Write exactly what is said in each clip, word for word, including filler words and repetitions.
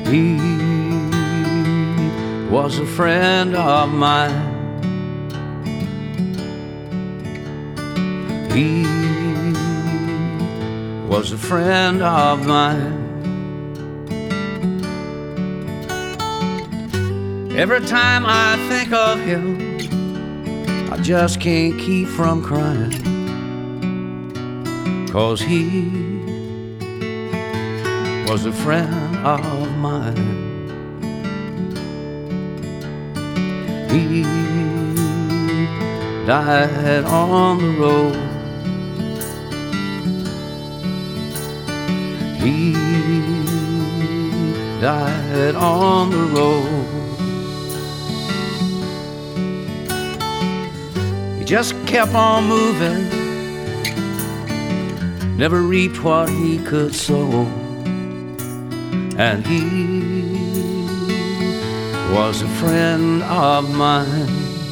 He was a friend of mine. He was a friend of mine. Every time I think of him, I just can't keep from crying, 'cause he was a friend of mine. He died on the road. He died on the road. He just kept on moving, never reaped what he could sow. And he was a friend of mine.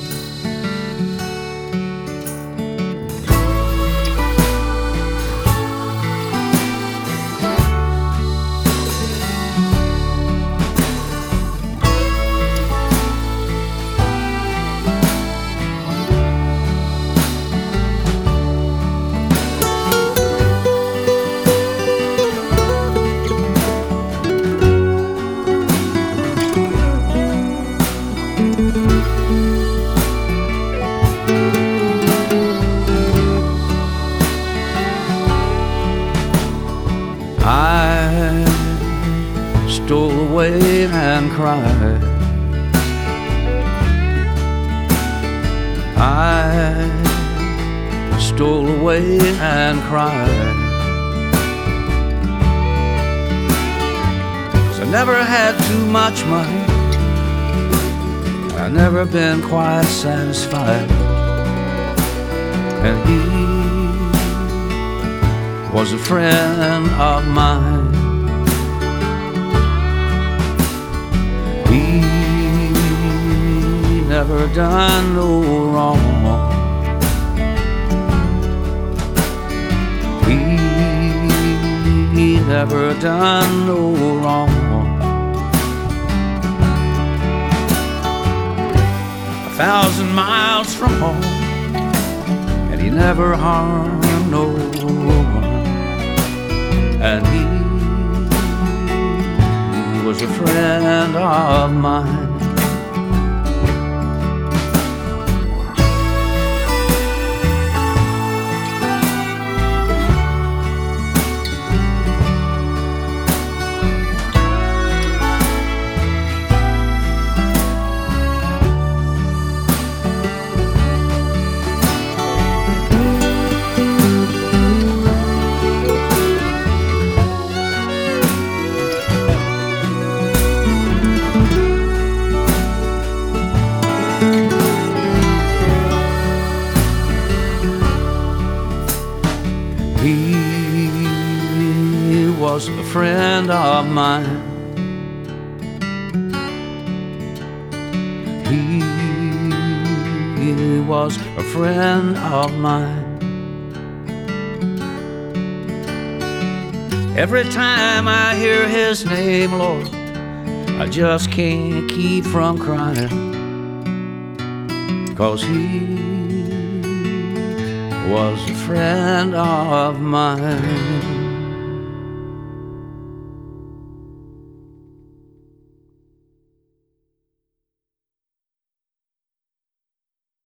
I stole away and cried. I stole away and cried, 'cause I never had too much money. I've never been quite satisfied. And he was a friend of mine. He never done no wrong. He never done no wrong. A thousand miles from home, and he never harmed no one. And he was a friend of mine. He was a friend of mine. He was a friend of mine. Every time I hear his name, Lord, I just can't keep from crying, 'cause he was a friend of mine.